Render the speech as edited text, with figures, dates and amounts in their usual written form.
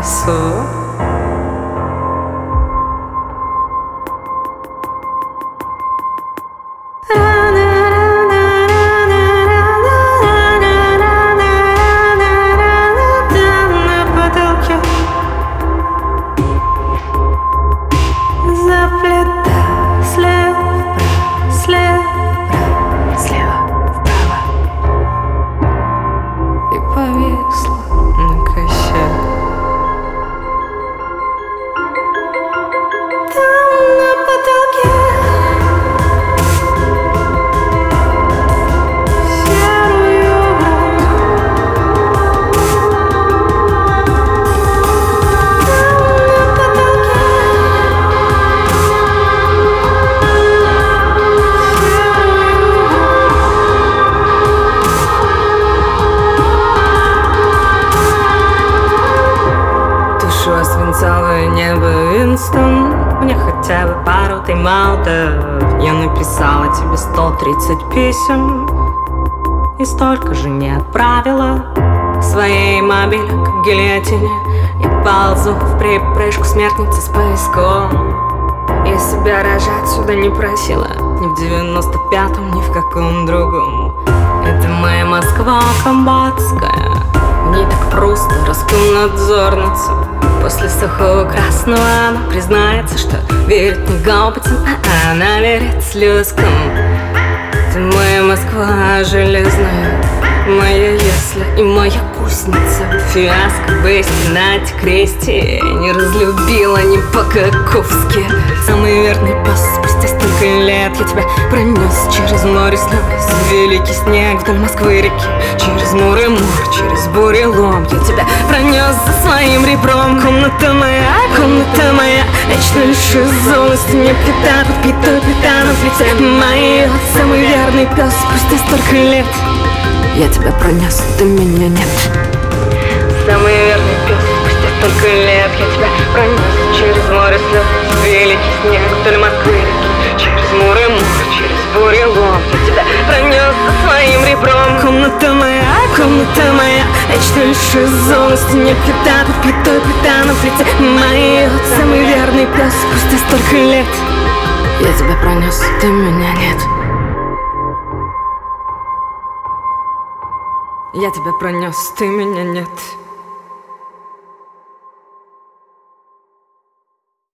лесу. На потолке заплетаю слева вправо, слева вправо, слева вправо, и повисла на косе. Там на потолке серую грозу. Там на потолке душу свинцовое небо, Винстон. Мне хотя бы пару тайм-аутов. Я написала тебе 130 писем и столько же не отправила. Своей мобиле к гильотине я ползу в припрыжку смертницы с поиском. Я себя рожать сюда не просила, ни в 95-м, ни в каком другом. Это моя Москва камбадская. В ней так просто Роскомнадзорница. После сухого красного она признается, что верит не гаубицам, а она верит слезкам. Ты моя Москва железная, моя ясля и моя кузница. Фиаско, Бести, Надь, Крести не разлюбила ни по-каковски. Самый верный пес спустя столько лет. Я тебя пронес через море слез, великий снег вдоль Москвы реки, через Мур-и-Мур, через бурелом. Я тебя пронес за своим ребром. Комната моя, вечно лишь изолости. Не плита, подпитой плита на плите. Мои самый верный пес спустя столько лет. Я тебя пронес, ты меня нет. Самый верный пес спустя столько лет. Я тебя пронес через море слез, великий снег вдоль Москвы реки, через Мур-и-Мур, через бурелом. Я тебя пронес за своим ребром. Комната моя, вечно лишь изолости. Не плита, подпитой плита на плите. Мои самый верный пес спустя столько лет. Я тебя пронес, ты меня нет. Я тебя пронес, ты меня нет.